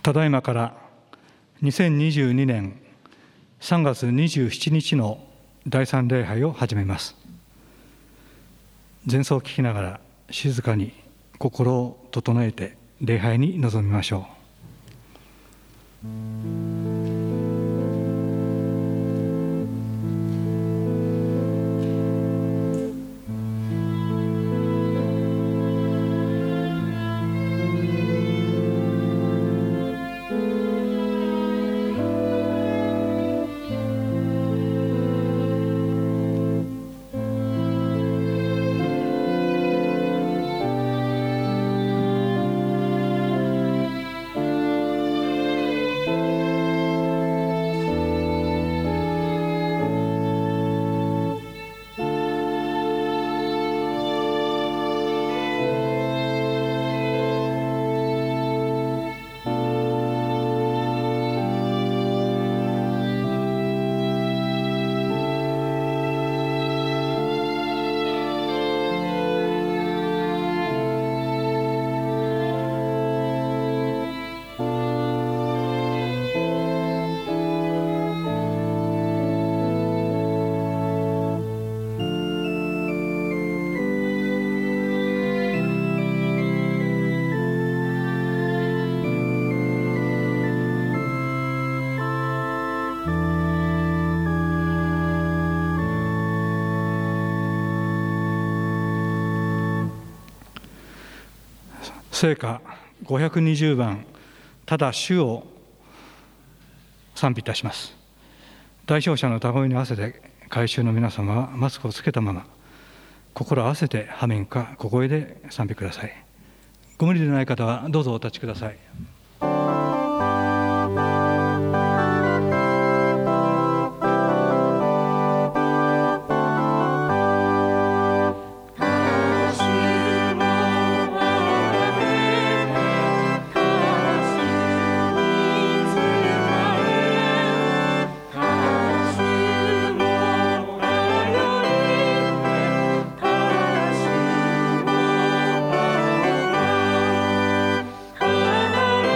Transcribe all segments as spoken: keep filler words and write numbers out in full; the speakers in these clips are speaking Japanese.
ただいまからにせんにじゅうにねんさんがつにじゅうしちにちのだいさん礼拝を始めます。前奏を聞きながら静かに心を整えて礼拝に臨みましょう。聖歌ごひゃくにじゅうばん、ただ主を賛美いたします。代表者の歌声に合わせて会衆の皆様はマスクをつけたまま心合わせてハメンか小声で賛美ください。ご無理でない方はどうぞお立ちください。 「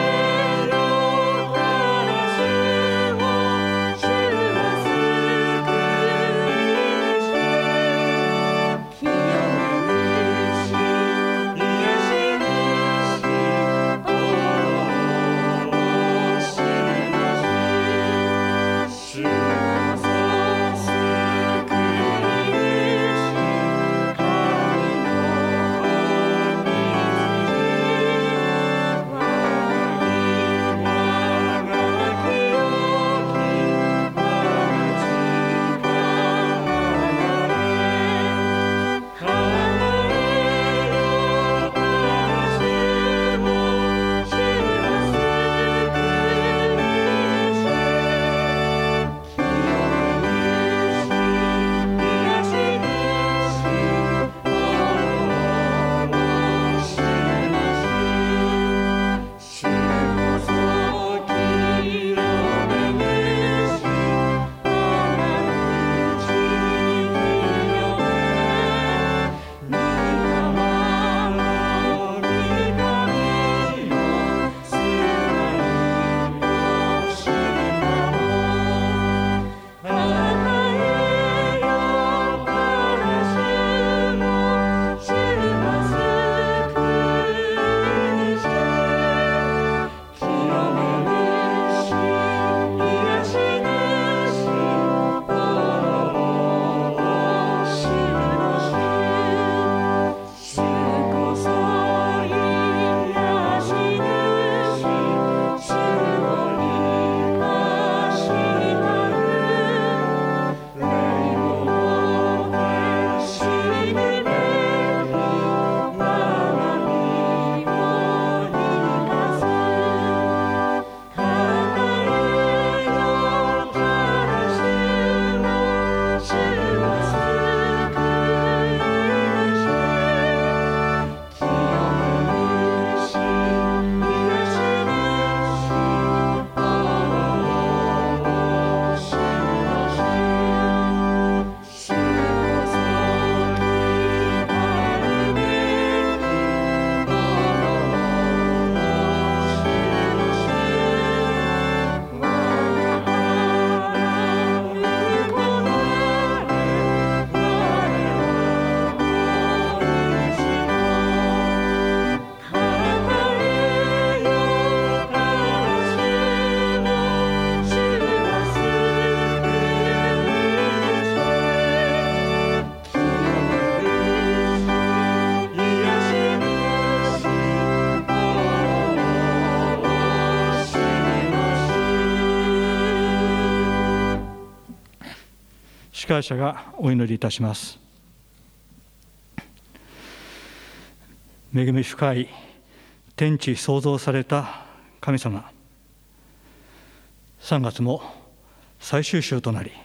司会者がお祈りいたします。恵み深い天地創造された神様、さんがつも最終週となり、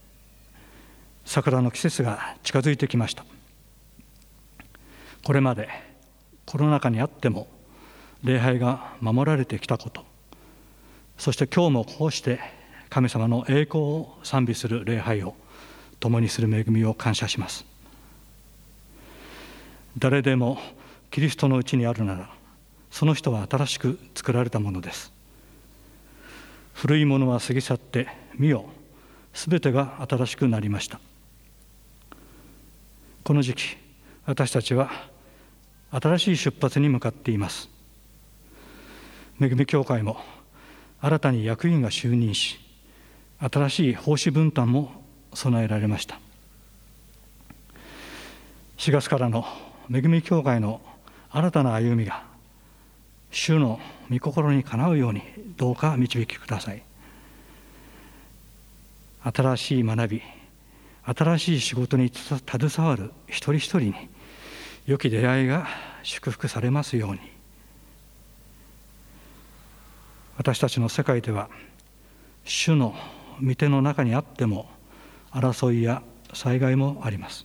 桜の季節が近づいてきました。これまでコロナ禍にあっても礼拝が守られてきたこと、そして今日もこうして神様の栄光を賛美する礼拝を共にする恵みを感謝します。誰でもキリストのうちにあるなら、その人は新しく作られたものです。古いものは過ぎ去って、見よ、すべてが新しくなりました。この時期、私たちは新しい出発に向かっています。恵み教会も新たに役員が就任し、新しい奉仕分担も備えられました。しがつからの恵み教会の新たな歩みが主の御心にかなうようにどうか導きください。新しい学び、新しい仕事に携わる一人一人に良き出会いが祝福されますように。私たちの世界では主の御手の中にあっても争いや災害もあります。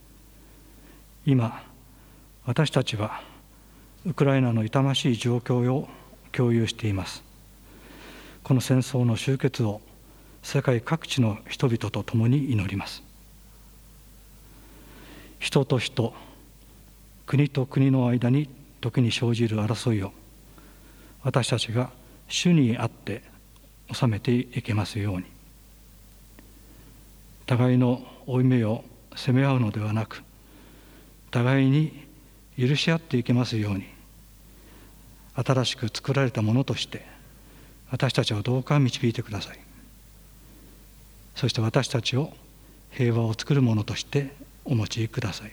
今私たちはウクライナの痛ましい状況を共有しています。この戦争の終結を世界各地の人々と共に祈ります。人と人、国と国の間に時に生じる争いを私たちが主にあって収めていけますように。互いの負い目を責め合うのではなく、互いに許し合っていけますように、新しく作られたものとして私たちをどうか導いてください。そして私たちを平和を作るものとしてお持ちください。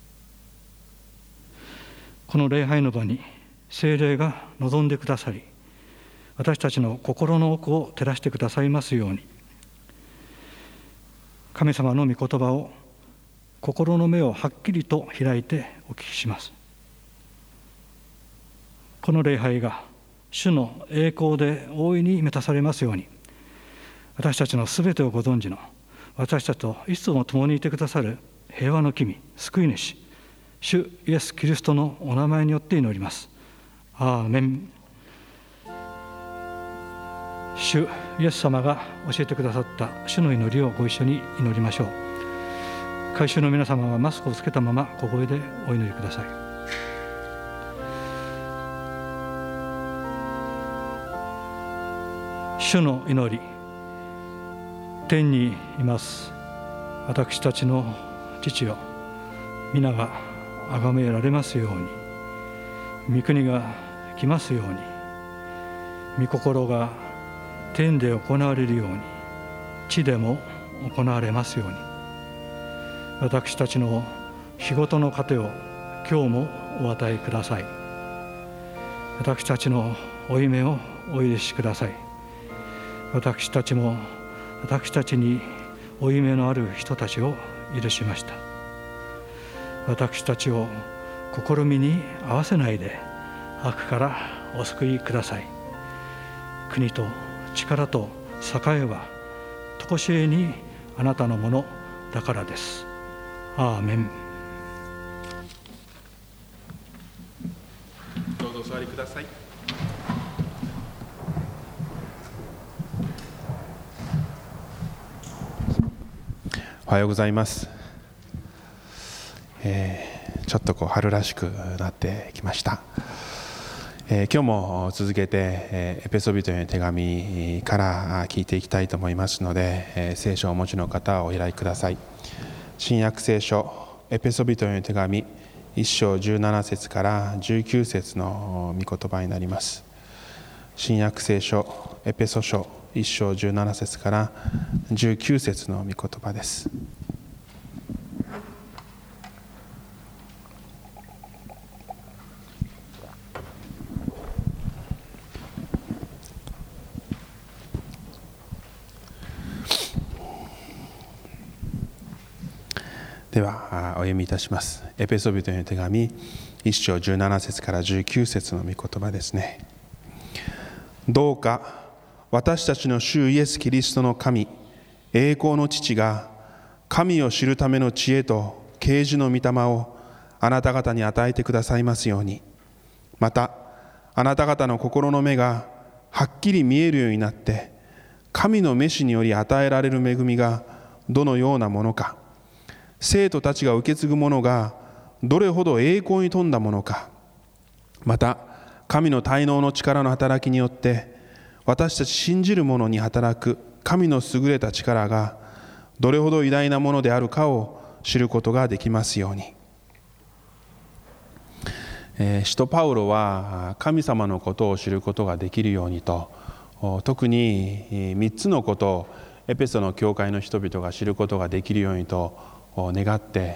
この礼拝の場に聖霊が望んでくださり、私たちの心の奥を照らしてくださいますように、神様の御言葉を心の目をはっきりと開いてお聞きします。この礼拝が主の栄光で大いに満たされますように、私たちのすべてをご存知の、私たちといつも共にいてくださる平和の君、救い主、主イエス・キリストのお名前によって祈ります。アーメン。主イエス様が教えてくださった主の祈りをご一緒に祈りましょう。会衆の皆様はマスクをつけたまま小声でお祈りください。主の祈り。天にいます私たちの父よ、皆が崇められますように、御国が来ますように、御心が天で行われるように地でも行われますように。私たちの日ごとの糧を今日もお与えください。私たちの負い目をお許しください。私たちも私たちに負い目のある人たちを許しました。私たちを試みに合わせないで悪からお救いください。国と力と栄えはとこしえにあなたのものだからです。アーメン。 どうぞお座りください。おはようございます。えー、ちょっとこう春らしくなってきました。えー、今日も続けて、えー、エペソビトへの手紙から聞いていきたいと思いますので、えー、聖書をお持ちの方はお開きください。新約聖書エペソビトへの手紙いっ章じゅうなな節からじゅうきゅう節の御言葉になります。新約聖書エペソ書いっ章じゅうなな節からじゅうきゅう節の御言葉です。 ではお読みいたします。エペソビトへの手紙いっ章じゅうなな節からじゅうきゅう節の御言葉ですね。どうか私たちの主イエス・キリストの神、栄光の父が神を知るための知恵と啓示の御霊をあなた方に与えてくださいますように、またあなた方の心の目がはっきり見えるようになって、神の召しにより与えられる恵みがどのようなものか、生徒たちが受け継ぐものがどれほど栄光に富んだものか、また神の大能の力の働きによって私たち信じる者に働く神の優れた力がどれほど偉大なものであるかを知ることができますように。えー、使徒パウロは神様のことを知ることができるようにと、特にみっつのことをエペソの教会の人々が知ることができるようにと願って、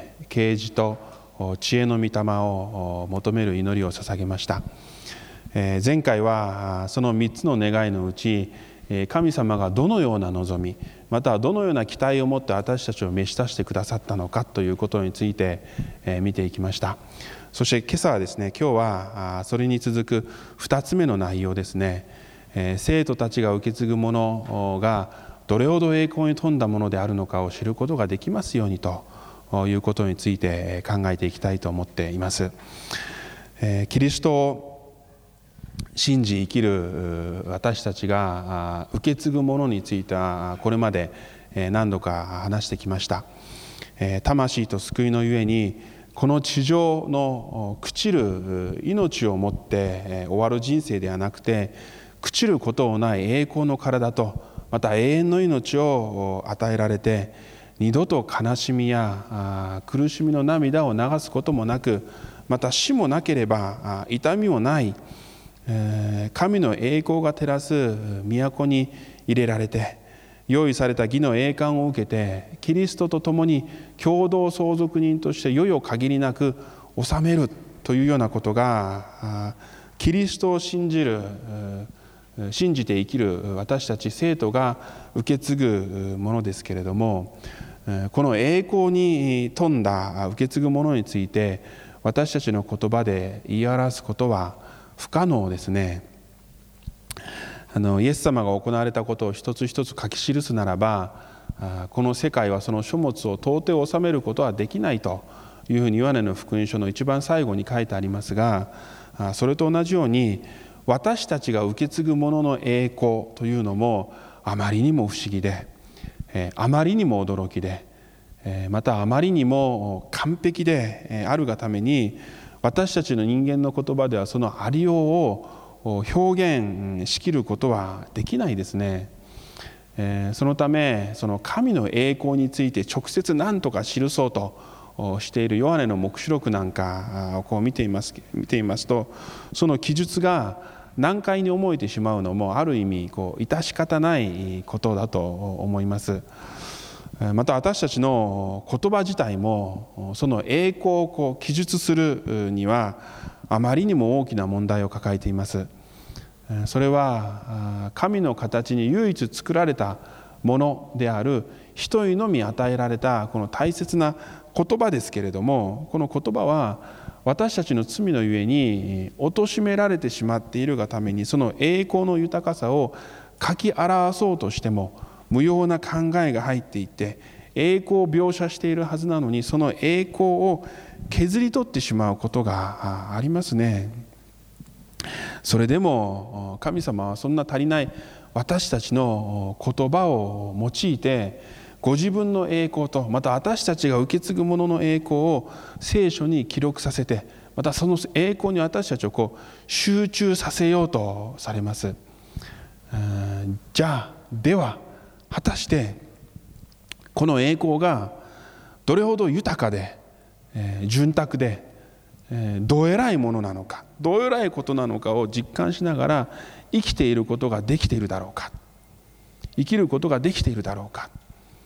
啓示と知恵の御霊を求める祈りを捧げました。前回はそのみっつの願いのうち、神様がどのような望み、またはどのような期待を持って私たちを召し出してくださったのかということについて見ていきました。そして今朝はですね、今日はそれに続くふたつめの内容ですね。生徒たちが受け継ぐものがどれほど栄光に富んだものであるのかを知ることができますようにということについて考えていきたいと思っています。キリストを信じ生きる私たちが受け継ぐものについてはこれまで何度か話してきました。魂と救いのゆえにこの地上の朽ちる命をもって終わる人生ではなくて、朽ちることのない栄光の体とまた永遠の命を与えられて、二度と悲しみや苦しみの涙を流すこともなく、また死もなければ痛みもない神の栄光が照らす都に入れられて、用意された義の栄冠を受けてキリストと共に共同相続人として世々限りなく治めるというようなことが、キリストを信じる信じて生きる私たち生徒が受け継ぐものですけれども、この栄光に富んだ受け継ぐものについて私たちの言葉で言い表すことは不可能ですね。あのイエス様が行われたことを一つ一つ書き記すならば、この世界はその書物を到底収めることはできないというふうにヨハネの福音書の一番最後に書いてありますが、それと同じように私たちが受け継ぐものの栄光というのもあまりにも不思議で、あまりにも驚きで、またあまりにも完璧であるがために、私たちの人間の言葉ではそのありようを表現しきることはできないですね。そのためその神の栄光について直接何とか記そうとしているヨハネの黙示録なんかをこう見ています見ていますと、その記述が難解に思えてしまうのもある意味こう致し方ないことだと思います。また私たちの言葉自体もその栄光をこう記述するにはあまりにも大きな問題を抱えています。それは神の形に唯一作られたものである一人のみ与えられたこの大切な言葉ですけれども、この言葉は私たちの罪のゆえに貶められてしまっているがために、その栄光の豊かさを書き表そうとしても無用な考えが入っていて、栄光を描写しているはずなのにその栄光を削り取ってしまうことがありますね。それでも神様はそんな足りない私たちの言葉を用いて、ご自分の栄光とまた私たちが受け継ぐものの栄光を聖書に記録させて、またその栄光に私たちをこう集中させようとされます。じゃあでは果たしてこの栄光がどれほど豊かで、えー、潤沢で、えー、どえらいものなのか、どえらいことなのかを実感しながら生きていることができているだろうか、生きることができているだろうか、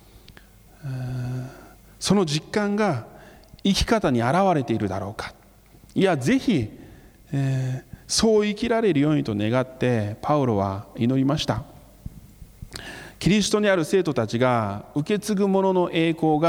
その実感が生き方に現れているだろうか、いやぜひ、えー、そう生きられるようにと願ってパウロは祈りました。キリストにある生徒たちが受け継ぐものの栄光が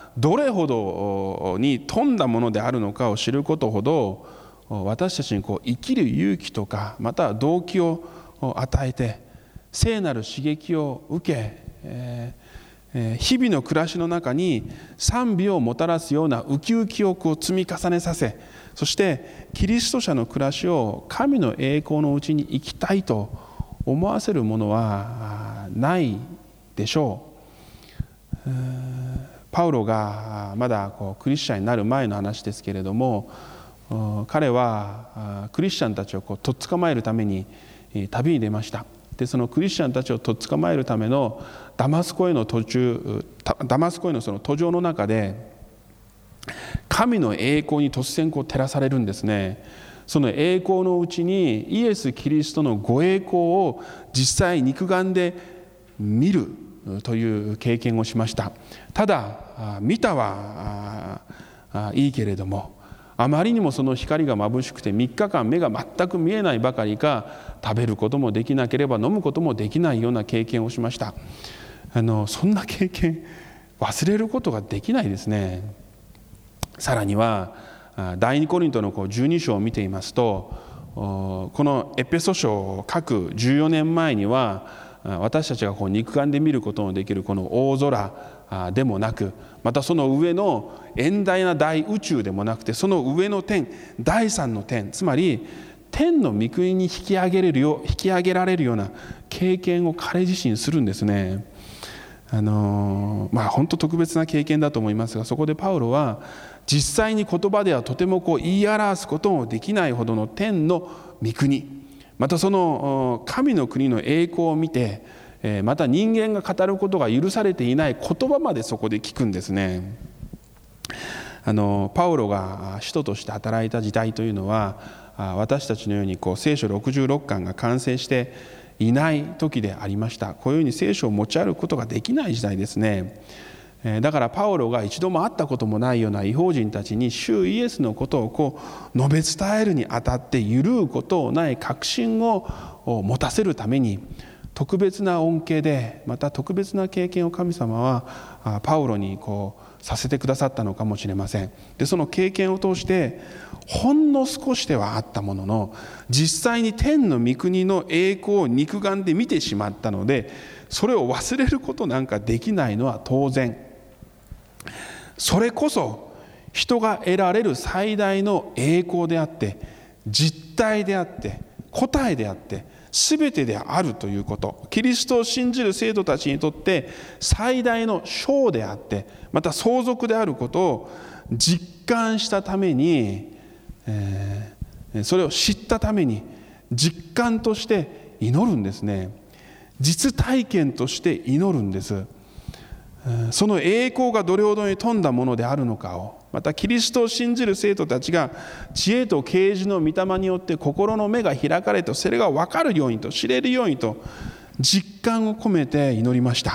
どれほどに富んだものであるのかを知ることほど、私たちにこう生きる勇気とか、または動機を与えて、聖なる刺激を受け、えー、日々の暮らしの中に賛美をもたらすようなウキウキをこう積み重ねさせ、そしてキリスト者の暮らしを神の栄光のうちに生きたいと思わせるものはないでしょう。パウロがまだこうクリスチャンになる前の話ですけれども、彼はクリスチャンたちをこうとっ捕まえるために旅に出ました。でそのクリスチャンたちをとっ捕まえるためのダマスコへの途中ダマスコへのその途上の中で、神の栄光に突然こう照らされるんですね。その栄光のうちにイエス・キリストのご栄光を実際肉眼で見るという経験をしました。ただ見たはいいけれども、あまりにもその光が眩しくてみっかかん目が全く見えないばかりか、食べることもできなければ飲むこともできないような経験をしました。あのそんな経験忘れることができないですね。さらには第二コリントのじゅうに章を見ていますと、このエペソ書を書くじゅうよねんまえには、私たちがこう肉眼で見ることのできるこの大空でもなく、またその上の遠大な大宇宙でもなくて、その上の天、第三の天、つまり天の御国に引き上げれるよ引き上げられるような経験を彼自身するんですね。あのまあ本当特別な経験だと思いますが、そこでパウロは実際に言葉ではとてもこう言い表すこともできないほどの天の御国、またその神の国の栄光を見て、また人間が語ることが許されていない言葉までそこで聞くんですね。あのパウロが使徒として働いた時代というのは、私たちのようにこう聖書ろくじゅうろっかんが完成していない時でありました。こういうふうに聖書を持ち歩くことができない時代ですね。だからパウロが一度も会ったこともないような異邦人たちに主イエスのことをこう述べ伝えるにあたって、揺るぐことない確信を持たせるために、特別な恩恵で、また特別な経験を神様はパウロにこうさせてくださったのかもしれません。でその経験を通してほんの少しではあったものの、実際に天の御国の栄光を肉眼で見てしまったので、それを忘れることなんかできないのは当然。それこそ人が得られる最大の栄光であって、実体であって、答えであって、全てであるということ、キリストを信じる生徒たちにとって最大の賞であって、また相続であることを実感したために、えー、それを知ったために実感として祈るんですね。実体験として祈るんです。その栄光がどれほどに富んだものであるのかを、またキリストを信じる生徒たちが知恵と啓示の御霊によって心の目が開かれて、それが分かるようにと、知れるようにと実感を込めて祈りました。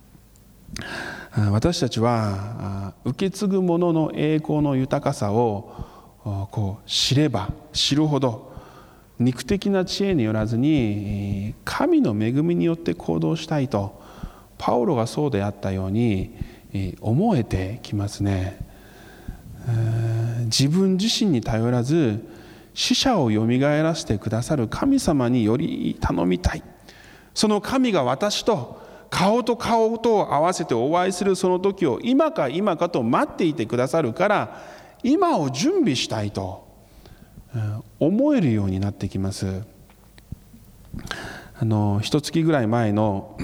私たちは受け継ぐものの栄光の豊かさをこう知れば知るほど、肉的な知恵によらずに神の恵みによって行動したいと、パウロがそうであったように思えてきますね。自分自身に頼らず、死者をよみがえらせてくださる神様により頼みたい。その神が私と顔と顔とを合わせてお会いするその時を今か今かと待っていてくださるから、今を準備したいと思えるようになってきます。あの一月ぐらい前の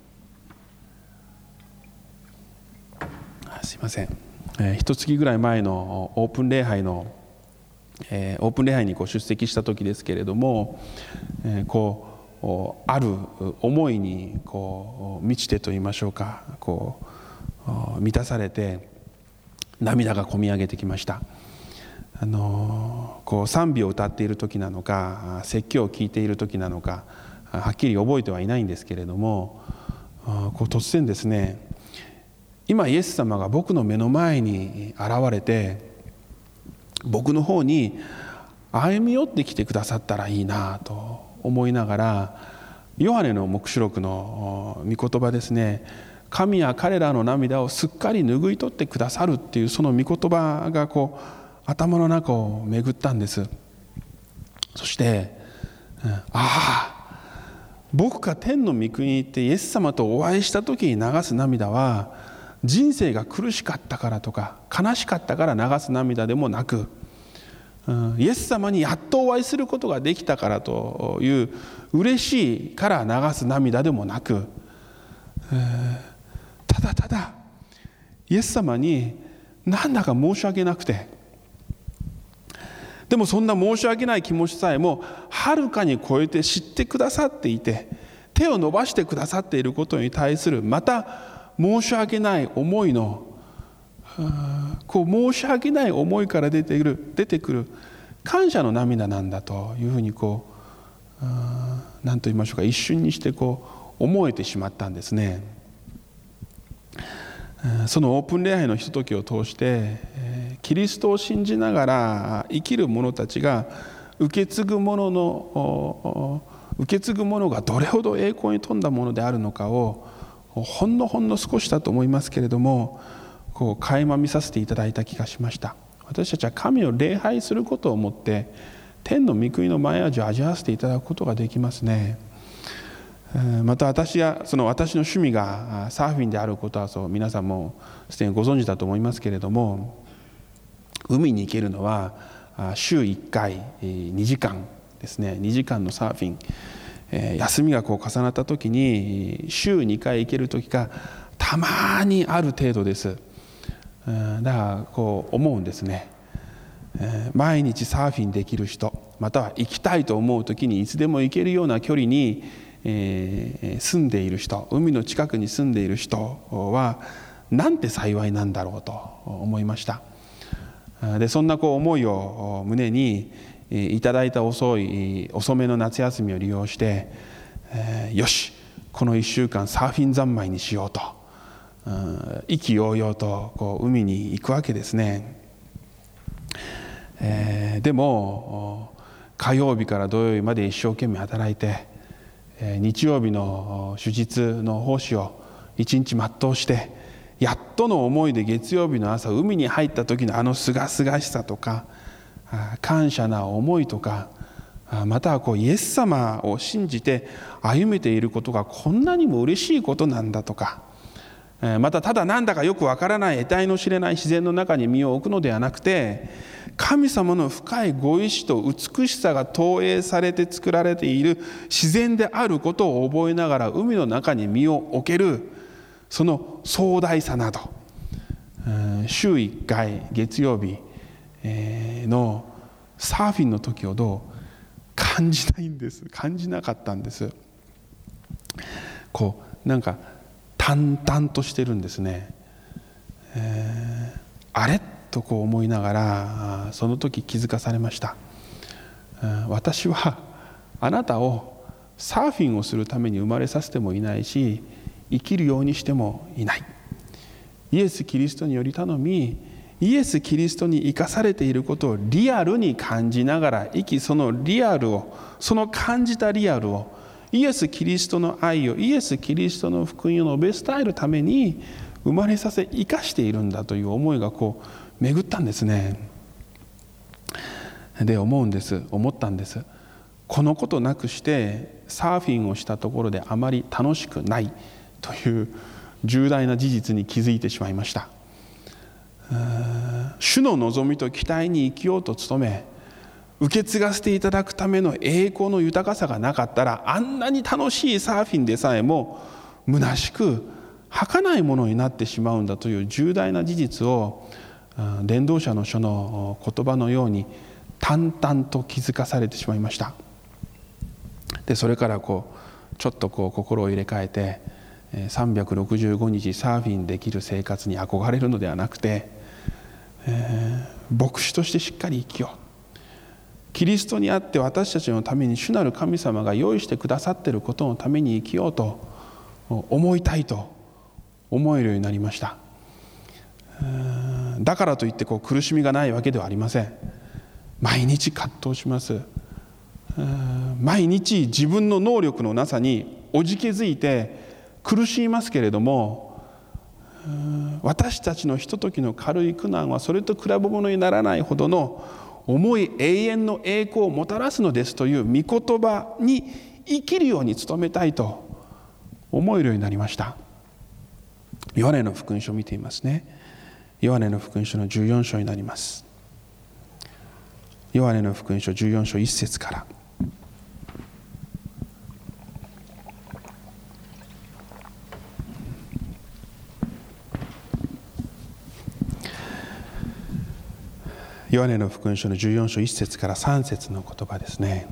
すいません、えー、一月ぐらい前のオープン礼拝の、えー、オープン礼拝にこう出席した時ですけれども、えー、こうある思いにこう満ちてと言いましょうか、こう満たされて涙がこみ上げてきました。あのこう賛美を歌っている時なのか、説教を聞いている時なのか、はっきり覚えてはいないんですけれども、こう突然ですね、今イエス様が僕の目の前に現れて、僕の方に歩み寄ってきてくださったらいいなと思いながら、ヨハネの黙示録の御言葉ですね、 神は彼らの涙をすっかり拭い取ってくださるっていうその御言葉がこう頭の中を巡ったんです。そして、うん、ああ僕が天の御国に行ってイエス様とお会いした時に流す涙は人生が苦しかったからとか悲しかったから流す涙でもなく、うん、イエス様にやっとお会いすることができたからという嬉しいから流す涙でもなく、えーただただイエス様になんだか申し訳なくて、でもそんな申し訳ない気持ちさえもはるかに超えて知ってくださっていて、手を伸ばしてくださっていることに対するまた申し訳ない思いのこう申し訳ない思いから出てくる出てくる感謝の涙なんだというふうにこう何と言いましょうか、一瞬にしてこう思えてしまったんですね。そのオープン礼拝のひとときを通してキリストを信じながら生きる者たちが受け継ぐものの受け継ぐものがどれほど栄光に富んだものであるのかをほんのほんの少しだと思いますけれども、こう垣間見させていただいた気がしました。私たちは神を礼拝することをもって天の御国の前味を味わわせていただくことができますね。また私やその私の趣味がサーフィンであることはそう皆さんもすでにご存知だと思いますけれども、海に行けるのは週いっかいにじかんですね。にじかんのサーフィン、休みがこう重なった時に週にかい行ける時がたまにある程度です。だからこう思うんですね。毎日サーフィンできる人、または行きたいと思う時にいつでも行けるような距離にえー、住んでいる人、海の近くに住んでいる人はなんて幸いなんだろうと思いました。でそんなこう思いを胸にいただいた遅い遅めの夏休みを利用して、えー、よしこのいっしゅうかんサーフィン三昧にしようと、うん、意気揚々とこう海に行くわけですね。えー、でも火曜日から土曜日まで一生懸命働いて、日曜日の手術の奉仕を一日全うして、やっとの思いで月曜日の朝海に入った時のあのすがすがしさとか感謝な思いとか、またはこうイエス様を信じて歩めていることがこんなにも嬉しいことなんだとか、またただなんだかよくわからない得体の知れない自然の中に身を置くのではなくて、神様の深いご意志と美しさが投影されて作られている自然であることを覚えながら海の中に身を置けるその壮大さなど、週いっかい月曜日のサーフィンの時ほど感じないんです。感じなかったんです。こうなんか淡々としてるんですね。えー、あれとこう思いながらその時気づかされました。私はあなたをサーフィンをするために生まれさせてもいないし、生きるようにしてもいない。イエス・キリストにより頼み、イエス・キリストに生かされていることをリアルに感じながら生き、そのリアルを、その感じたリアルを、イエス・キリストの愛を、イエス・キリストの福音を述べ伝えるために生まれさせ生かしているんだという思いがこう巡ったんですね。で思うんです思ったんですこのことなくしてサーフィンをしたところであまり楽しくないという重大な事実に気づいてしまいました。主の望みと期待に生きようと努め、受け継がせていただくための栄光の豊かさがなかったら、あんなに楽しいサーフィンでさえも虚しく儚いものになってしまうんだという重大な事実を伝道者の書の言葉のように淡々と気づかされてしまいました。でそれからこうちょっとこう心を入れ替えてさんびゃくろくじゅうごにちサーフィンできる生活に憧れるのではなくて、えー、牧師としてしっかり生きよう。キリストにあって私たちのために主なる神様が用意してくださっていることのために生きようと思いたいと思えるようになりました。だからといってこう苦しみがないわけではありません。毎日葛藤します。毎日自分の能力のなさにおじけづいて苦しみますけれども、 私たちのひとときの軽い苦難はそれと比べ物にならないほどの重い永遠の栄光をもたらすのですという御言葉に生きるように努めたいと思えるようになりました。ヨハネの福音書を見ていますね。ヨハネの福音書のじゅうよん章になります。ヨハネの福音書じゅうよん章いち節から。ヨハネの福音書のじゅうよん章いち節からさん節の言葉ですね。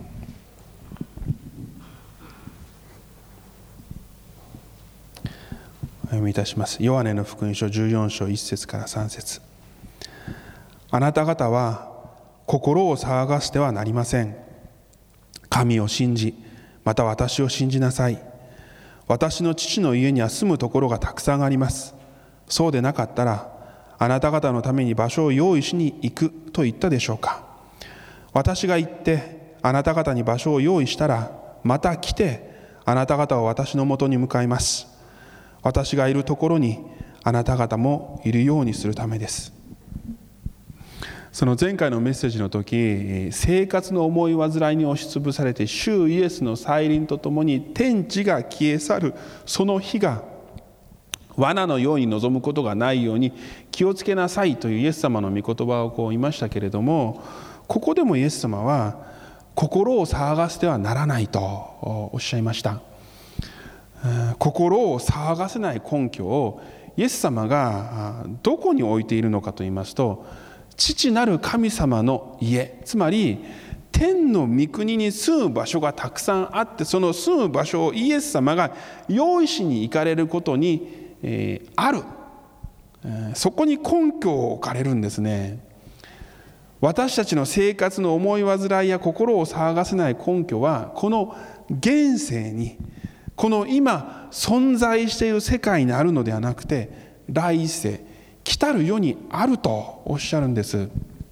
お読みいたします。ヨハネの福音書じゅうよん章いち節からさん節。あなた方は心を騒がせてはなりません。神を信じ、また私を信じなさい。私の父の家には住むところがたくさんあります。そうでなかったら、あなた方のために場所を用意しに行くと言ったでしょうか。私が行ってあなた方に場所を用意したら、また来てあなた方は私のもとに向かいます。私がいるところにあなた方もいるようにするためです。その前回のメッセージの時、生活の重い煩いに押しつぶされて主イエスの再臨とともに天地が消え去るその日が罠のように望むことがないように気をつけなさいというイエス様の御言葉をこう言いましたけれども、ここでもイエス様は心を騒がせてはならないとおっしゃいました。心を騒がせない根拠をイエス様がどこに置いているのかと言いますと、父なる神様の家、つまり天の御国に住む場所がたくさんあって、その住む場所をイエス様が用意しに行かれることにえー、ある、えー、そこに根拠を置かれるんですね。私たちの生活の思い煩いや心を騒がせない根拠はこの現世に、この今存在している世界にあるのではなくて、来世来たる世にあるとおっしゃるんです。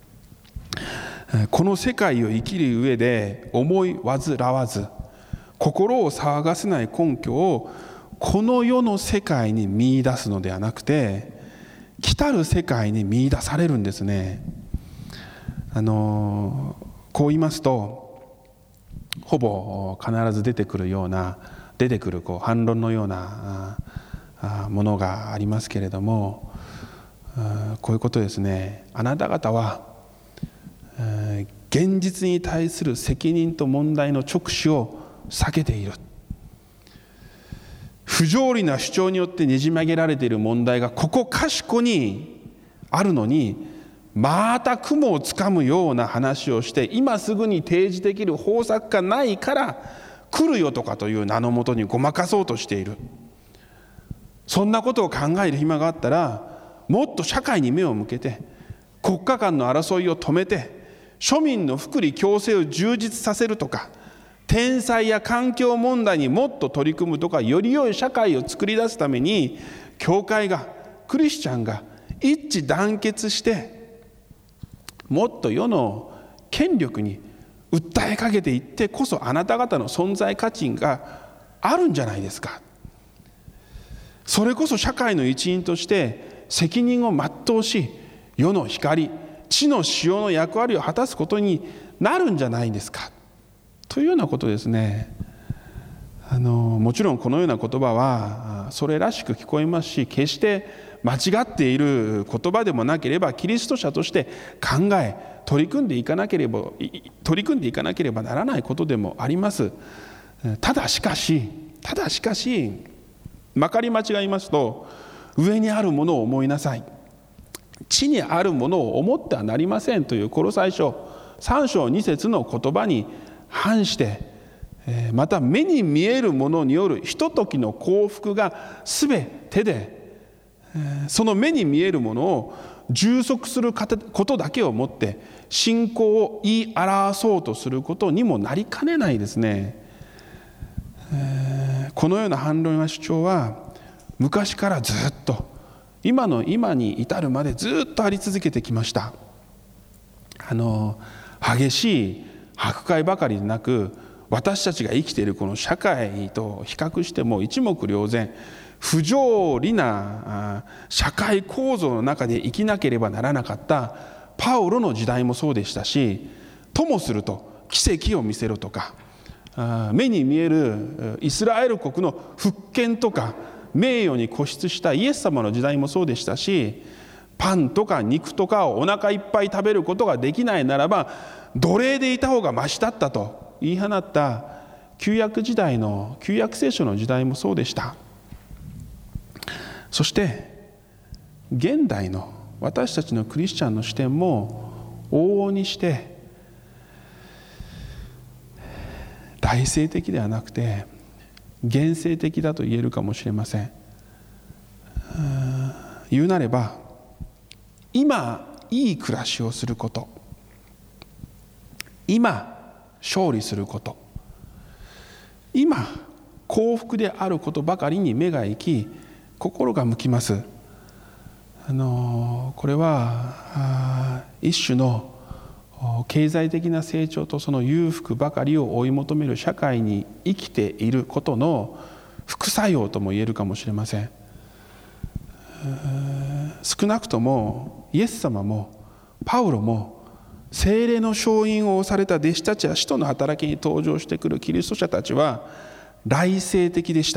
この世界を生きる上で思い煩わず心を騒がせない根拠をこの世の世界に見出すのではなくて、来たる世界に見出されるんですね。あのこう言いますと、ほぼ必ず出てくるような出てくるこう反論のようなものがありますけれども、こういうことですね。あなた方は現実に対する責任と問題の直視を避けている。不条理な主張によってねじ曲げられている問題がここかしこにあるのに、また雲をつかむような話をして、今すぐに提示できる方策がないから来るよとかという名のもとにごまかそうとしている。そんなことを考える暇があったら、もっと社会に目を向けて国家間の争いを止めて庶民の福利共生を充実させるとか、天災や環境問題にもっと取り組むとか、より良い社会を作り出すために教会が、クリスチャンが一致団結してもっと世の権力に訴えかけていってこそ、あなた方の存在価値があるんじゃないですか。それこそ社会の一員として責任を全うし、世の光、地の塩の役割を果たすことになるんじゃないですかというようなことですね。あのもちろんこのような言葉はそれらしく聞こえますし、決して間違っている言葉でもなければ、キリスト者として考え取り組んでいかなければ取り組んでいかなければならないことでもあります。ただしかしただしかしまかり間違いますと、上にあるものを思いなさい、地にあるものを思ってはなりませんというコロサイ書さん章に節の言葉に反して、また目に見えるものによるひとときの幸福がすべてで、その目に見えるものを充足することだけをもって信仰を言い表そうとすることにもなりかねないですね。このような反論や主張は昔からずっと今の今に至るまでずっとあり続けてきました。あの激しい迫害ばかりでなく、 私たちが生きているこの社会と比較しても一目瞭然、不条理な社会構造の中で生きなければならなかったパウロの時代もそうでしたし、ともすると奇跡を見せろとか、目に見えるイスラエル国の復権とか名誉に固執したイエス様の時代もそうでしたし、パンとか肉とかをお腹いっぱい食べることができないならば奴隷でいた方がましだったと言い放った旧約時代の旧約聖書の時代もそうでした。そして現代の私たちのクリスチャンの視点も往々にして大性的ではなくて現世的だと言えるかもしれません。言うなれば、今いい暮らしをすること、今勝利すること、今幸福であることばかりに目が行き心が向きます。あのこれは一種の経済的な成長とその裕福ばかりを追い求める社会に生きていることの副作用とも言えるかもしれません。少なくともイエス様もパウロも聖霊の勝因を押された弟子たちや使徒の働きに登場してくるキリスト者たちは来世的でした。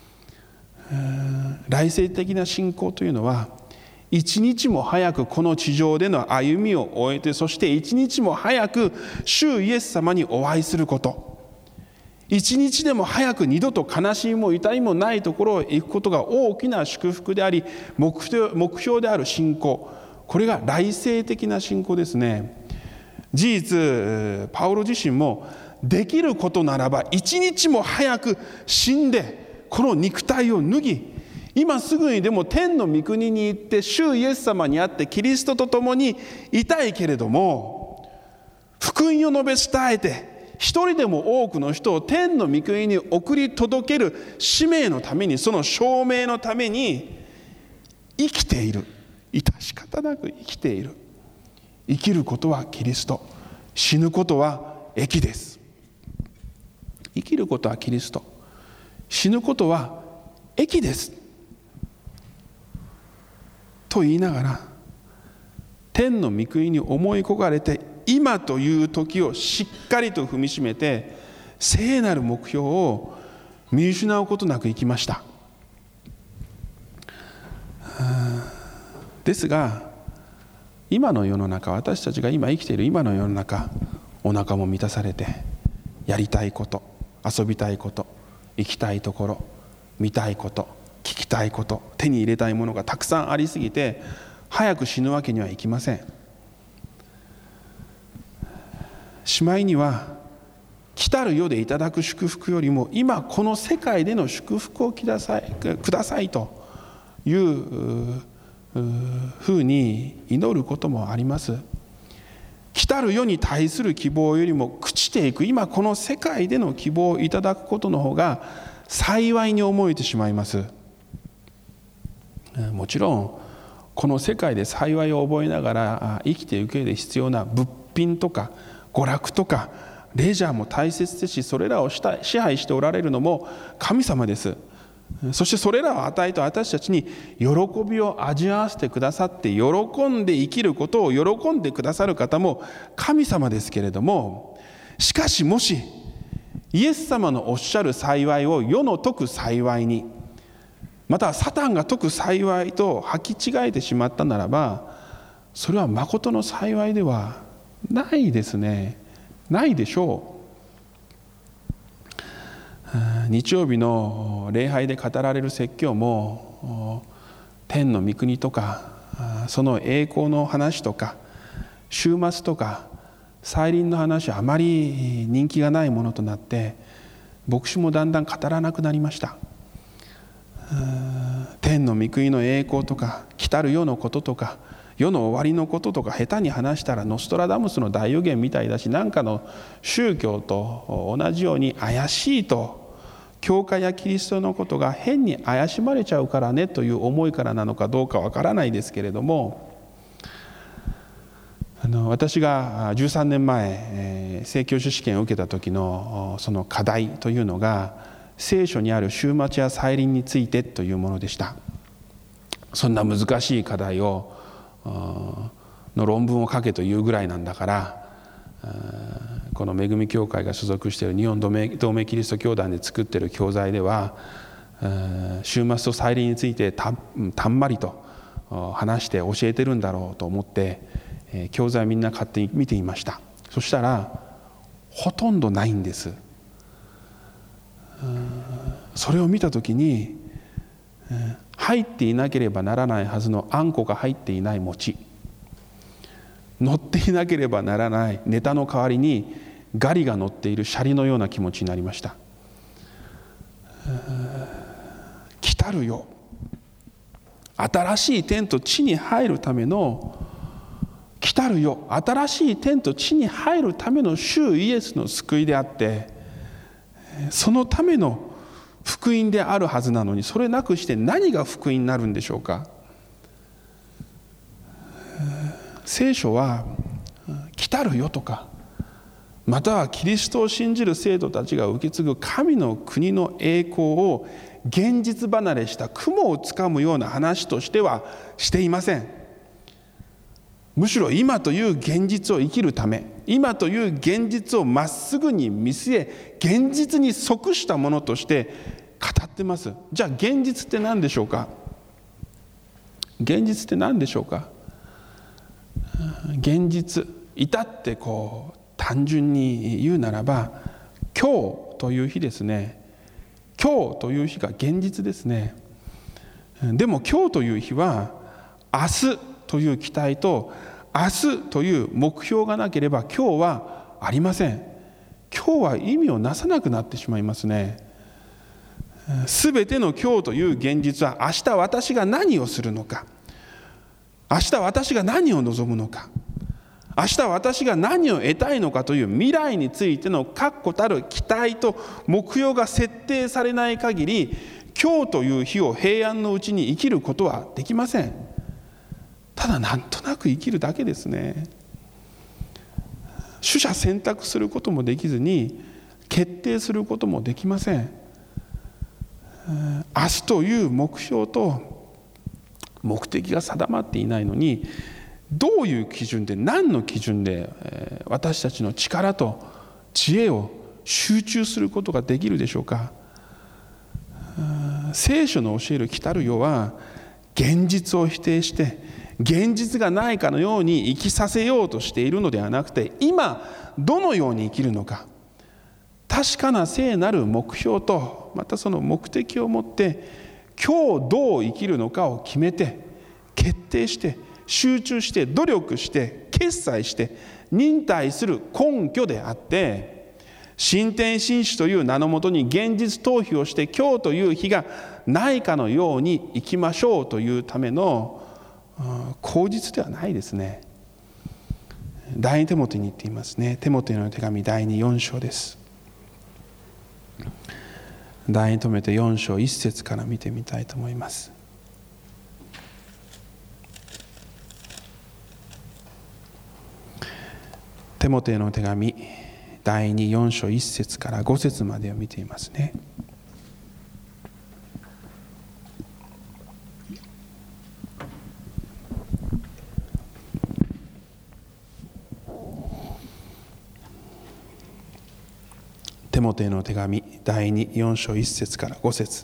来世的な信仰というのは、一日も早くこの地上での歩みを終えて、そして一日も早く主イエス様にお会いすること、一日でも早く二度と悲しみも痛みもないところへ行くことが大きな祝福であり、目標、目標である信仰、これが来世的な信仰ですね。事実パウロ自身もできることならば一日も早く死んでこの肉体を脱ぎ、今すぐにでも天の御国に行って主イエス様に会ってキリストと共にいたいけれども、福音を述べ伝えて一人でも多くの人を天の御国に送り届ける使命のために、その証明のために生きている。致し方なく生きている。生きることはキリスト、死ぬことは益です。生きることはキリスト、死ぬことは益ですと言いながら、天の御国に思い焦がれて今という時をしっかりと踏みしめて聖なる目標を見失うことなく生きました。ですが今の世の中、私たちが今生きている今の世の中、お腹も満たされてやりたいこと、遊びたいこと、行きたいところ、見たいこと、聞きたいこと、手に入れたいものがたくさんありすぎて早く死ぬわけにはいきません。しまいには来たる世でいただく祝福よりも今この世界での祝福をください、くださいというふうに祈ることもあります。来たる世に対する希望よりも朽ちていく今この世界での希望をいただくことの方が幸いに思えてしまいます。もちろんこの世界で幸いを覚えながら生きていく上で必要な物品とか娯楽とかレジャーも大切ですし、それらを支配しておられるのも神様です。そしてそれらを与えて私たちに喜びを味わわせてくださって、喜んで生きることを喜んでくださる方も神様ですけれども、しかしもしイエス様のおっしゃる幸いを世の説く幸いに、またはサタンが説く幸いと履き違えてしまったならば、それは誠の幸いではないですね。ないでしょう。日曜日の礼拝で語られる説教も天の御国とかその栄光の話とか終末とか再臨の話はあまり人気がないものとなって、牧師もだんだん語らなくなりました。天の御国の栄光とか来たる世のこととか世の終わりのこととか下手に話したらノストラダムスの大予言みたいだし、なんかの宗教と同じように怪しいと、教会やキリストのことが変に怪しまれちゃうからねという思いからなのかどうかわからないですけれども、 あの私がじゅうさんねんまえ正教師試験を受けた時のその課題というのが、聖書にある終末や再臨についてというものでした。そんな難しい課題をの論文を書けというぐらいなんだから、この恵み教会が所属している日本同盟、同盟キリスト教団で作っている教材では、終末と再臨について た, たんまりと話して教えてるんだろうと思って、教材みんな買って見ていました。そしたらほとんどないんです。それを見たときに、入っていなければならないはずのあんこが入っていない餅、乗っていなければならないネタの代わりにガリが乗っているシャリのような気持ちになりました。来たるよ、新しい天と地に入るための来たるよ、新しい天と地に入るための主イエスの救いであって、そのための福音であるはずなのに、それなくして何が福音になるんでしょうか。聖書は来たるよとか、またはキリストを信じる生徒たちが受け継ぐ神の国の栄光を現実離れした雲をつかむような話としてはしていません。むしろ今という現実を生きるため、今という現実をまっすぐに見据え、現実に即したものとして語ってます。じゃあ現実って何でしょうか。現実って何でしょうか。現実、至ってこう単純に言うならば、今日という日ですね。今日という日が現実ですね。でも今日という日は明日という期待と明日という目標がなければ今日はありません。今日は意味をなさなくなってしまいますね。すべての今日という現実は、明日私が何をするのか、明日私が何を望むのか、明日私が何を得たいのかという未来についての確固たる期待と目標が設定されない限り、今日という日を平安のうちに生きることはできません。ただなんとなく生きるだけですね。取捨選択することもできずに、決定することもできません。明日という目標と目的が定まっていないのに、どういう基準で、何の基準で私たちの力と知恵を集中することができるでしょうか。聖書の教える来たる世は、現実を否定して現実がないかのように生きさせようとしているのではなくて、今どのように生きるのか、確かな聖なる目標と、またその目的を持って今日どう生きるのかを決めて、決定して、集中して、努力して、決裁して忍耐する根拠であって、新天新種という名のもとに現実逃避をして、今日という日がないかのように生きましょうというための口実ではないですね。第二テモテに言っていますね。テモテの手紙第二四章です。第二テモテ四章一節から見てみたいと思います。テモテの手紙第二四章一節から五節までを見ていますね。テモテの手紙第二四章一節から五節。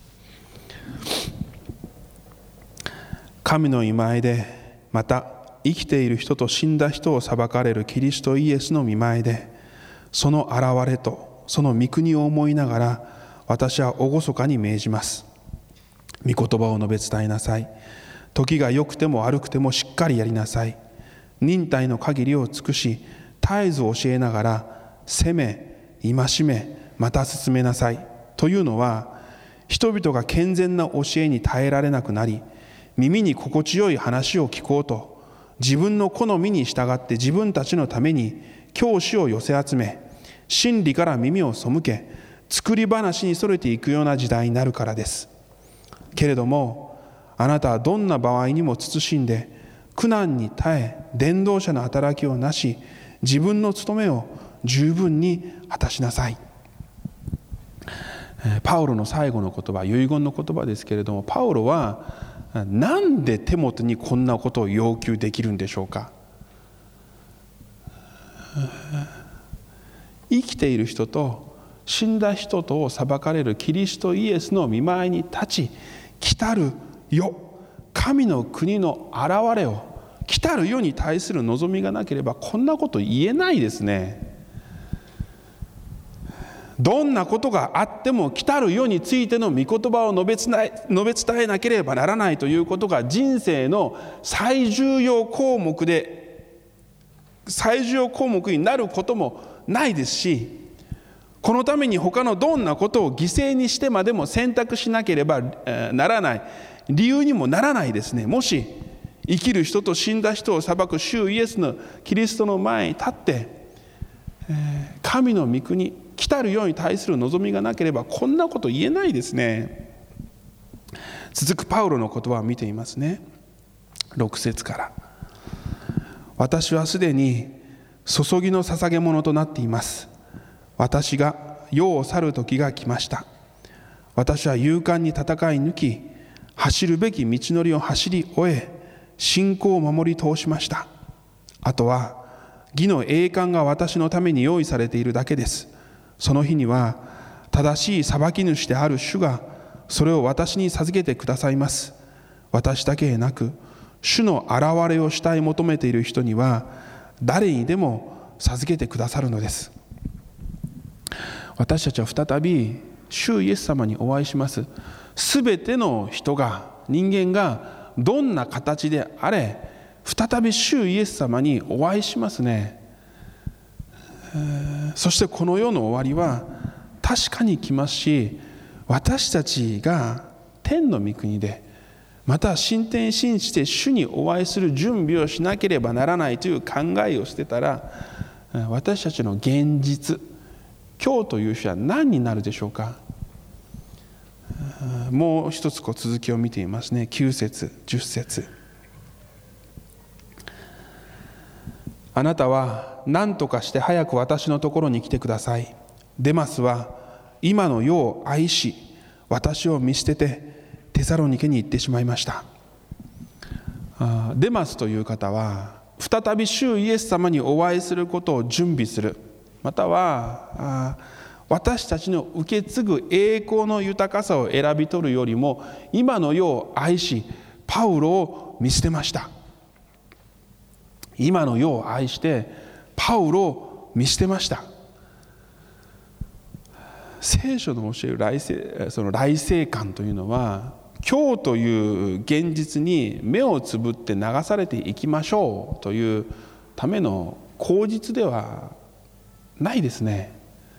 神の御前で、また生きている人と死んだ人を裁かれるキリストイエスの御前で、その現れとその御国を思いながら、私は厳かに命じます。御言葉を述べ伝えなさい。時が良くても悪くてもしっかりやりなさい。忍耐の限りを尽くし、絶えず教えながら責め、戒め、また進めなさい。というのは、人々が健全な教えに耐えられなくなり、耳に心地よい話を聞こうと、自分の好みに従って自分たちのために教師を寄せ集め、真理から耳を背け、作り話にそれていくような時代になるからです。けれども、あなたはどんな場合にも慎んで、 苦難に耐え伝道者の働きをなし、自分の務めを十分に果たしなさい。パウロの最後の言葉、遺言の言葉ですけれども、パウロはなんでテモテにこんなことを要求できるんでしょうか。生きている人と死んだ人とを裁かれるキリストイエスの御前に立ち、来たる世、神の国の現れを、来たる世に対する望みがなければこんなこと言えないですね。どんなことがあっても来たる世についての御言葉を述べ伝え、述べ伝えなければならないということが人生の最重要項目で、最重要項目になることもないですし、このために他のどんなことを犠牲にしてまでも選択しなければならない理由にもならないですね。もし生きる人と死んだ人を裁く主イエスのキリストの前に立って、神の御国、来たる世に対する望みがなければこんなこと言えないですね。続くパウロの言葉を見ていますね。ろく節から、私はすでに注ぎの捧げ物となっています。私が世を去る時が来ました。私は勇敢に戦い抜き、走るべき道のりを走り終え、信仰を守り通しました。あとは義の栄冠が私のために用意されているだけです。その日には正しい裁き主である主がそれを私に授けてくださいます。私だけでなく、主の現れをしたい求めている人には誰にでも授けてくださるのです。私たちは再び主イエス様にお会いします。すべての人が、人間がどんな形であれ、再び主イエス様にお会いしますね。そしてこの世の終わりは確かに来ますし、私たちが天の御国でまた新天信じて主にお会いする準備をしなければならないという考えをしてたら、私たちの現実、今日という日は何になるでしょうか。もう一つこう続きを見ていますね。きゅう節じゅっ節、あなたは何とかして早く私のところに来てください。デマスは今の世を愛し、私を見捨ててテサロニケに行ってしまいました。デマスという方は再び主イエス様にお会いすることを準備する、または私たちの受け継ぐ栄光の豊かさを選び取るよりも今の世を愛し、パウロを見捨てました。今の世を愛してパウロを見捨てました。聖書の教える来世、その来世観というのは、今日という現実に目をつぶって流されていきましょうというための口実ではないですね。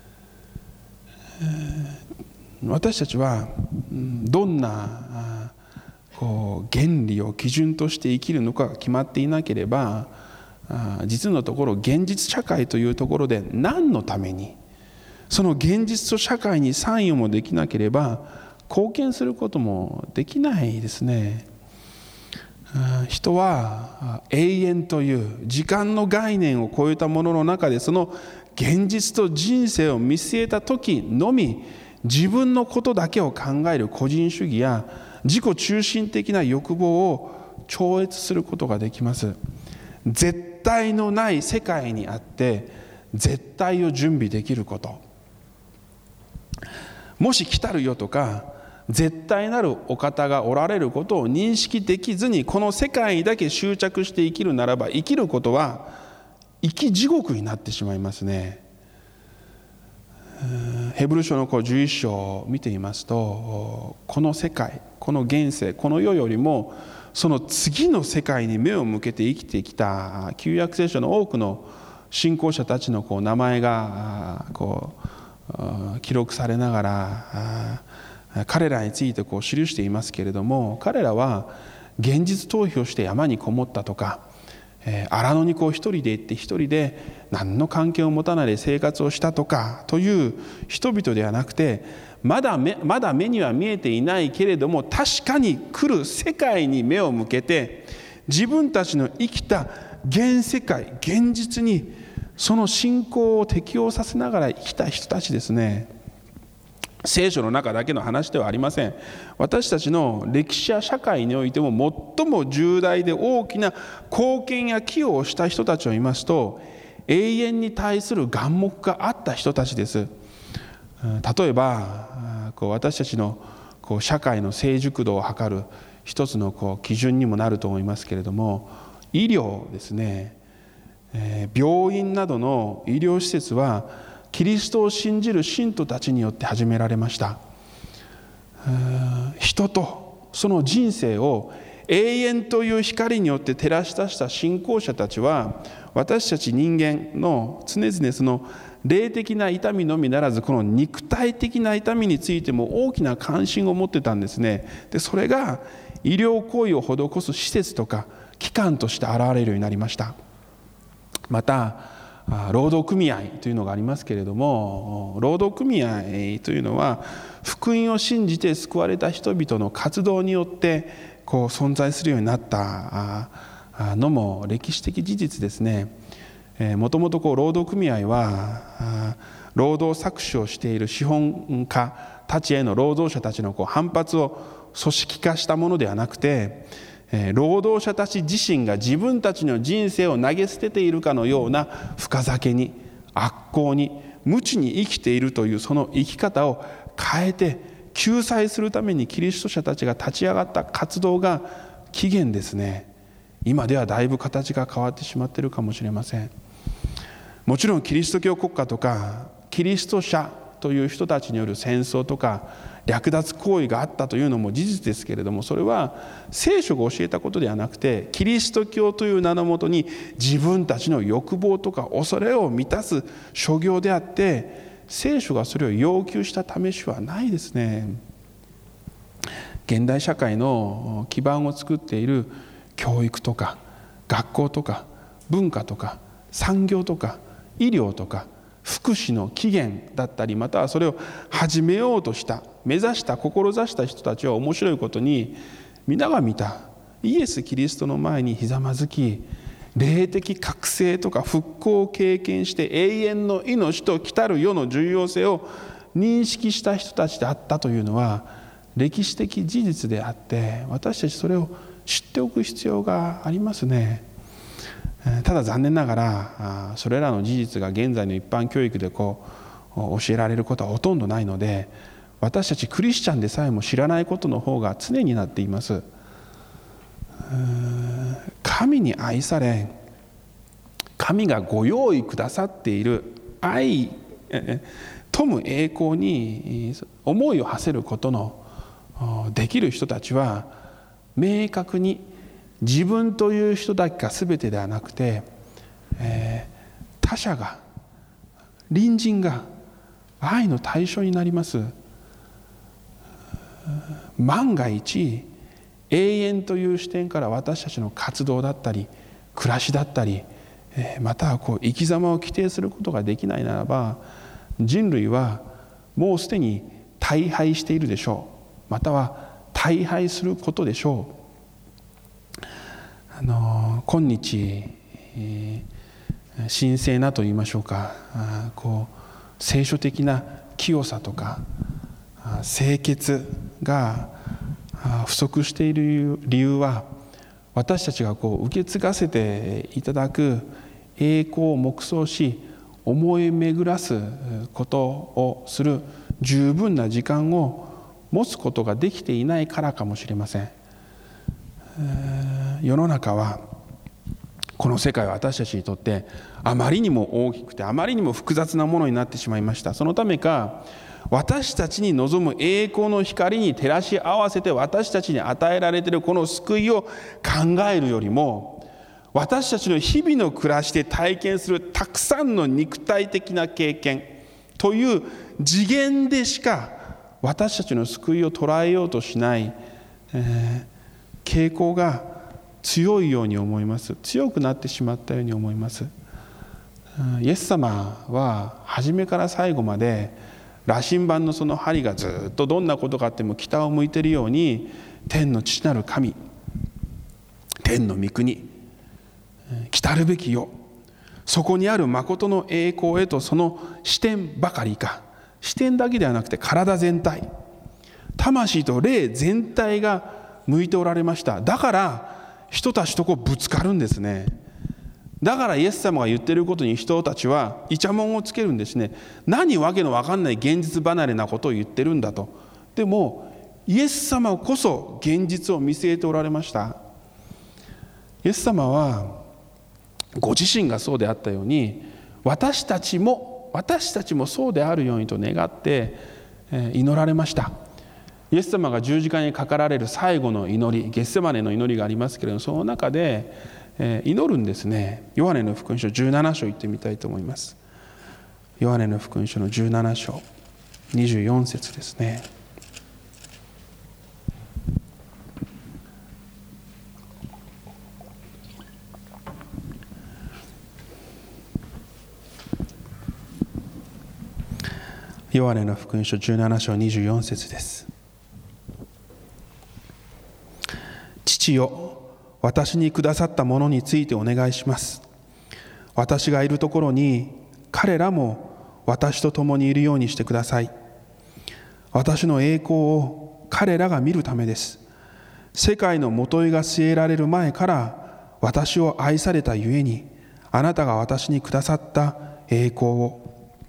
私たちはどんなこう原理を基準として生きるのかが決まっていなければ、実のところ現実社会というところで何のために、その現実と社会に参与もできなければ貢献することもできないですね。人は永遠という時間の概念を超えたものの中で、その現実と人生を見据えた時のみ自分のことだけを考える個人主義や自己中心的な欲望を超越することができます。絶対のない世界にあって絶対を準備できること、もし来たるよとか絶対なるお方がおられることを認識できずにこの世界にだけ執着して生きるならば、生きることは生き地獄になってしまいますね。ヘブル書のこうじゅういっ章を見ていますと、この世界、この現世、この世よりもその次の世界に目を向けて生きてきた旧約聖書の多くの信仰者たちのこう名前がこう記録されながら、彼らについてこう記していますけれども、彼らは現実逃避をして山にこもったとか、荒野にこう一人で行って一人で何の関係を持たないで生活をしたとかという人々ではなくて、まだ目、まだ目には見えていないけれども確かに来る世界に目を向けて、 自分たちの生きた現世界、現実にその信仰を適応させながら生きた人たちですね。聖書の中だけの話ではありません。私たちの歴史や社会においても最も重大で大きな貢献や寄与をした人たちを見ますと、永遠に対する眼目があった人たちです。例えばこう私たちのこう社会の成熟度を測る一つのこう基準にもなると思いますけれども、医療ですね、えー、病院などの医療施設はキリストを信じる信徒たちによって始められました。人とその人生を永遠という光によって照らし出した信仰者たちは、私たち人間の常々その霊的な痛みのみならず、この肉体的な痛みについても大きな関心を持ってたんですね。でそれが医療行為を施す施設とか機関として現れるようになりました。また労働組合というのがありますけれども、労働組合というのは福音を信じて救われた人々の活動によってこう存在するようになったのも歴史的事実ですね。もともと労働組合は労働搾取をしている資本家たちへの労働者たちのこう反発を組織化したものではなくて、労働者たち自身が自分たちの人生を投げ捨てているかのような深酒に悪行に無知に生きているというその生き方を変えて救済するためにキリスト者たちが立ち上がった活動が起源ですね。今ではだいぶ形が変わってしまっているかもしれません。もちろんキリスト教国家とかキリスト者という人たちによる戦争とか略奪行為があったというのも事実ですけれども、それは聖書が教えたことではなくて、キリスト教という名のもとに自分たちの欲望とか恐れを満たす所業であって、聖書がそれを要求した試しはないですね。現代社会の基盤を作っている教育とか学校とか文化とか産業とか医療とか福祉の起源だったり、またはそれを始めようとした目指した志した人たちは面白いことに、皆が見たイエス・キリストの前にひざまずき、霊的覚醒とか復興を経験して永遠の命と来たる世の重要性を認識した人たちであったというのは歴史的事実であって、私たちそれを知っておく必要がありますね。ただ残念ながらそれらの事実が現在の一般教育でこう教えられることはほとんどないので、私たちクリスチャンでさえも知らないことの方が常になっています。神に愛され、神がご用意くださっている愛富む栄光に思いを馳せることのできる人たちは、明確に自分という人だけが全てではなくて、えー、他者が隣人が愛の対象になります。万が一永遠という視点から私たちの活動だったり暮らしだったり、またはこう生き様を規定することができないならば、人類はもうすでに大敗しているでしょう。または大敗することでしょう。あの今日、えー、神聖なと言いましょうか、あこう聖書的な清さとか清潔が不足している理由は、私たちがこう受け継がせていただく栄光を黙想し思い巡らすことをする十分な時間を持つことができていないからかもしれません。世の中は、この世界は私たちにとってあまりにも大きくてあまりにも複雑なものになってしまいました。そのためか、私たちに望む栄光の光に照らし合わせて私たちに与えられているこの救いを考えるよりも、私たちの日々の暮らしで体験するたくさんの肉体的な経験という次元でしか私たちの救いを捉えようとしない、えー傾向が強いように思います。強くなってしまったように思います。イエス様は初めから最後まで羅針盤のその針がずっとどんなことがあっても北を向いているように、天の父なる神、 天の御国、来たるべき世、そこにある誠の栄光へと、その視点ばかりか、視点だけではなくて体全体、魂と霊全体が向いておられました。だから人たちとこうぶつかるんですね。だからイエス様が言っていることに人たちはイチャモンをつけるんですね。何わけのわかんない現実離れなことを言ってるんだと。でもイエス様こそ現実を見据えておられました。イエス様はご自身がそうであったように、私たちも私たちもそうであるようにと願って祈られました。イエス様が十字架にかかられる最後の祈り、ゲッセマネの祈りがありますけれども、その中で祈るんですね。ヨハネの福音書じゅうなな章行ってみたいと思います。ヨハネの福音書のじゅうなな章にじゅうよん節ですね。ヨハネの福音書じゅうなな章にじゅうよん節です。父よ、私にくださったものについてお願いします。私がいるところに彼らも私と共にいるようにしてください。私の栄光を彼らが見るためです。世界の元いが据えられる前から私を愛されたゆえに、あなたが私にくださった栄光を、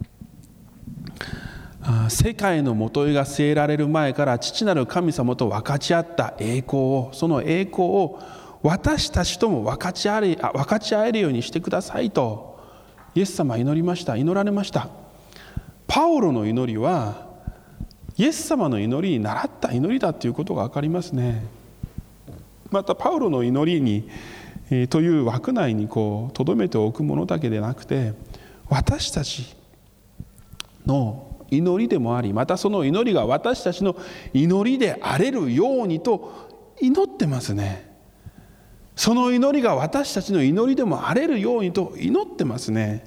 世界の元いが据えられる前から父なる神様と分かち合った栄光を、その栄光を私たちとも分かち合え、分かち合えるようにしてくださいとイエス様は祈りました。祈られました。パウロの祈りはイエス様の祈りに倣った祈りだということが分かりますね。またパウロの祈りに、えー、という枠内にこう留めておくものだけでなくて、私たちの祈りでもあり、またその祈りが私たちの祈りであれるようにと祈ってますね。その祈りが私たちの祈りでもあれるようにと祈ってますね。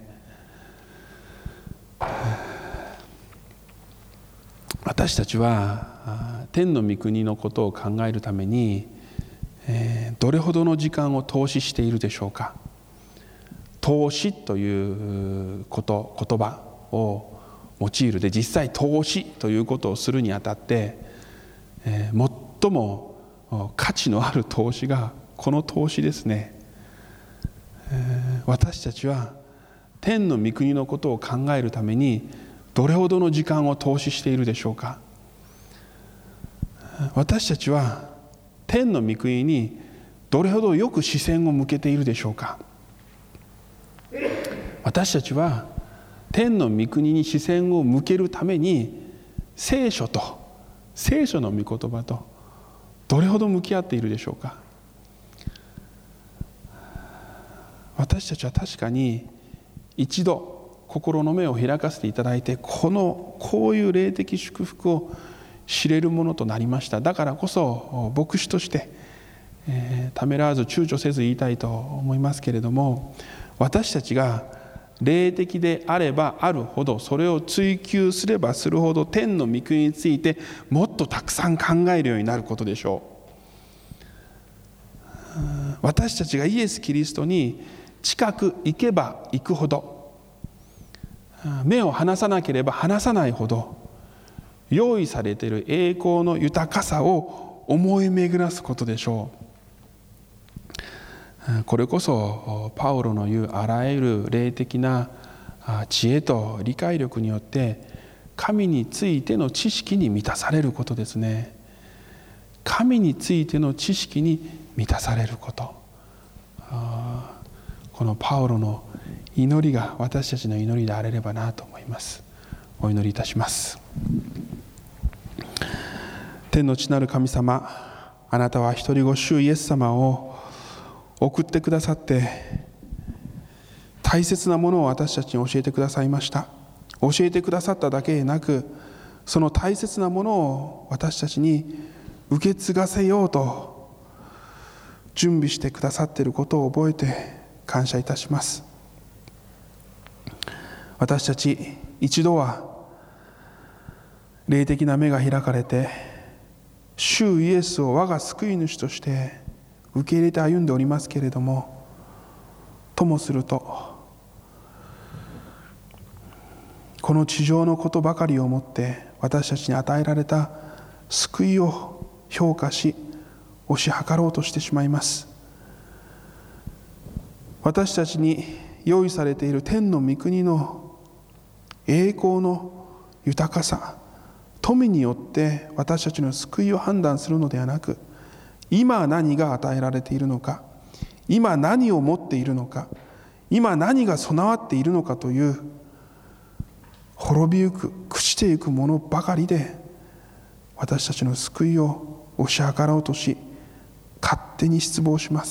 私たちは天の御国のことを考えるために、えー、どれほどの時間を投資しているでしょうか。投資ということ言葉を用いるで、実際投資ということをするにあたって、えー、最も価値のある投資がこの投資ですね。えー、私たちは天の御国のことを考えるためにどれほどの時間を投資しているでしょうか。私たちは天の御国にどれほどよく視線を向けているでしょうか。私たちは天の御国に視線を向けるために聖書と聖書の御言葉とどれほど向き合っているでしょうか。私たちは確かに一度心の目を開かせていただいて、このこういう霊的祝福を知れるものとなりました。だからこそ牧師として、えー、ためらわず躊躇せず言いたいと思いますけれども、私たちが霊的であればあるほど、それを追求すればするほど、天の御国についてもっとたくさん考えるようになることでしょう。私たちがイエス・キリストに近く行けば行くほど、目を離さなければ離さないほど、用意されている栄光の豊かさを思い巡らすことでしょう。これこそパウロの言うあらゆる霊的な知恵と理解力によって神についての知識に満たされることですね。神についての知識に満たされること、このパウロの祈りが私たちの祈りであれればなと思います。お祈りいたします。天の父なる神様、あなたは一人子主イエス様を送ってくださって、大切なものを私たちに教えてくださいました。教えてくださっただけでなく、その大切なものを私たちに受け継がせようと準備してくださっていることを覚えて感謝いたします。私たち一度は霊的な目が開かれて、主イエスを我が救い主として受け入れて歩んでおりますけれども、ともするとこの地上のことばかりをもって私たちに与えられた救いを評価し推し量ろうとしてしまいます。私たちに用意されている天の御国の栄光の豊かさ、富によって私たちの救いを判断するのではなく、今何が与えられているのか、今何を持っているのか、今何が備わっているのかという滅びゆく朽ちていくものばかりで私たちの救いを推し量ろうとし、勝手に失望します。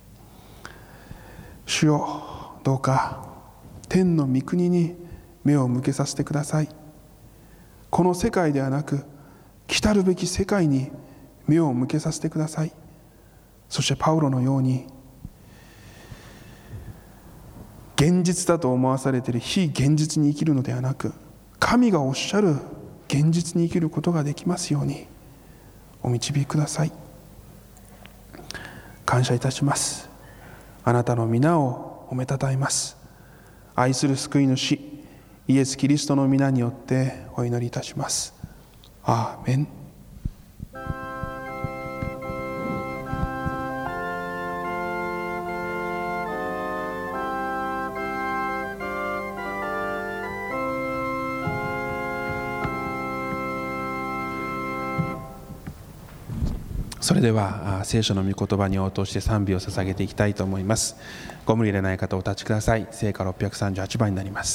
主よ、どうか天の御国に目を向けさせてください。この世界ではなく来たるべき世界に目を向けさせてください。そしてパウロのように現実だと思わされている非現実に生きるのではなく、神がおっしゃる現実に生きることができますようにお導きください。感謝いたします。あなたの皆を褒めたたえます。愛する救い主イエス・キリストの皆によってお祈りいたします。アーメン。それでは聖書の御言葉に応答して賛美を捧げていきたいと思います。ご無理でない方お立ちください。聖歌ろっぴゃくさんじゅうはちばんになります。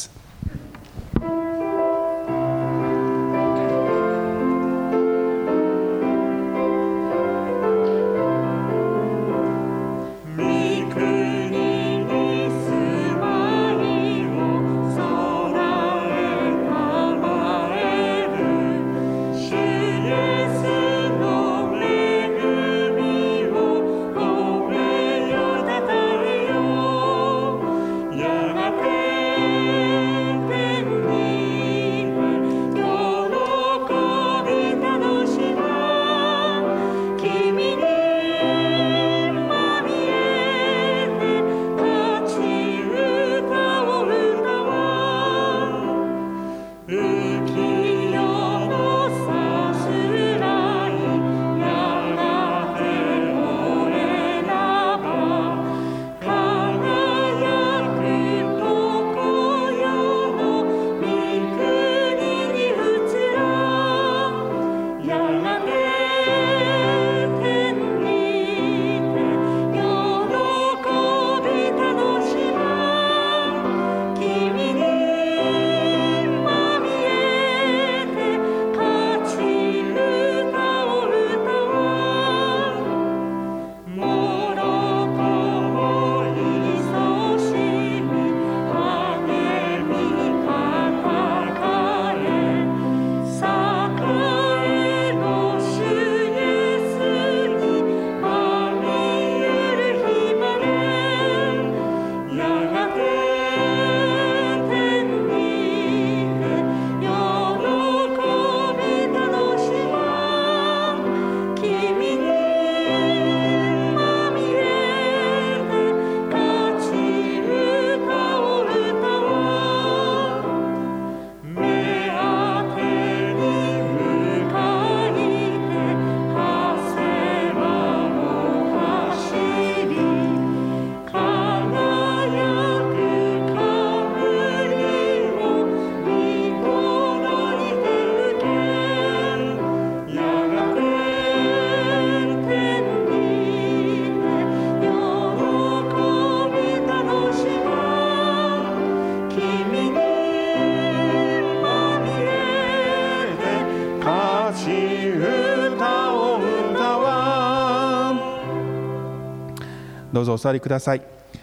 どうぞお座りください。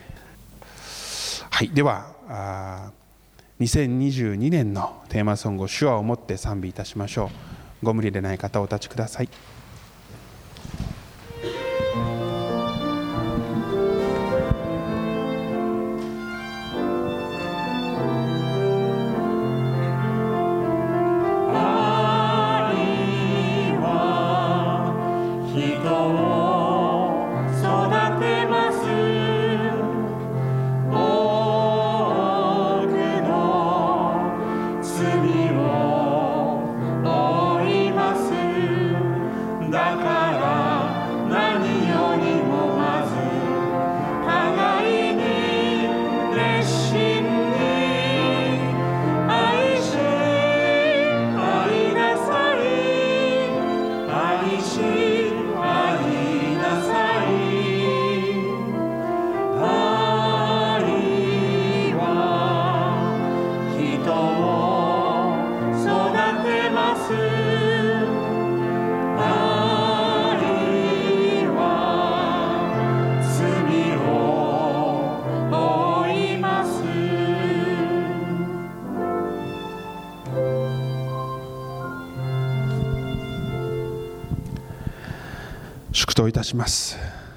はい、ではにせんにじゅうにねんのテーマソングを手話をもって賛美いたしましょう。ご無理でない方お立ちください。 愛は人を祝祷いたします。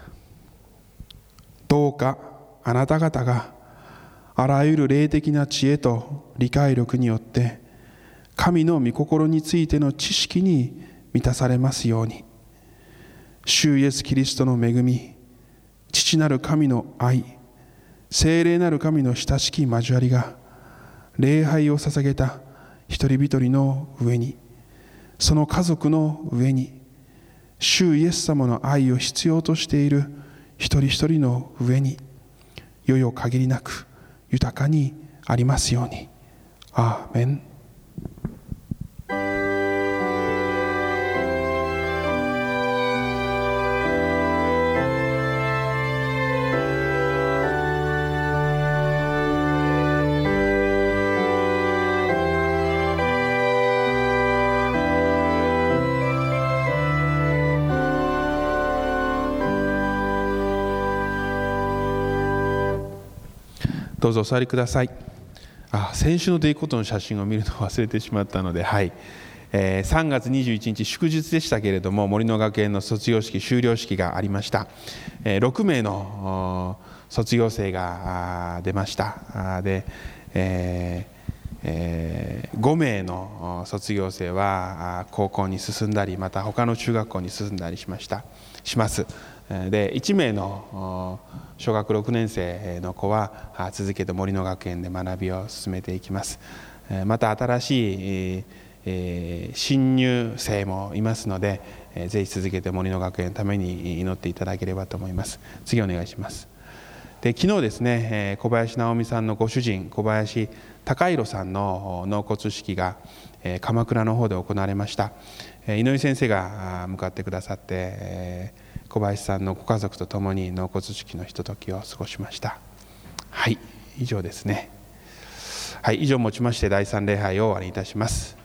どうかあなた方があらゆる霊的な知恵と理解力によって神の御心についての知識に満たされますように、主イエスキリストの恵み、父なる神の愛、聖霊なる神の親しき交わりが礼拝を捧げた一人一人の上に、その家族の上に、主イエス様の愛を必要としている一人一人の上に、よよ限りなく豊かにありますように。アーメン。どうぞお座りください。あ、先週のデイコートの写真を見るのを忘れてしまったので、はい、えー、さんがつにじゅういちにち祝日でしたけれども、森の学園の卒業式修了式がありました。えー、ろくめいの卒業生が出ました。で、えーえー、ごめいの卒業生は高校に進んだり、また他の中学校に進んだりしましたします。で、いちめいの小学ろくねんせいの子は続けて森の学園で学びを進めていきます。また新しい新入生もいますので、ぜひ続けて森の学園のために祈っていただければと思います。次お願いします。で、昨日ですね、小林直美さんのご主人小林孝弘さんの納骨式が鎌倉の方で行われました。井上先生が向かってくださって、小林さんのご家族と共に納骨式のひとときを過ごしました。はい、以上ですね。はい、以上をもちましてだいさん礼拝を終わりいたします。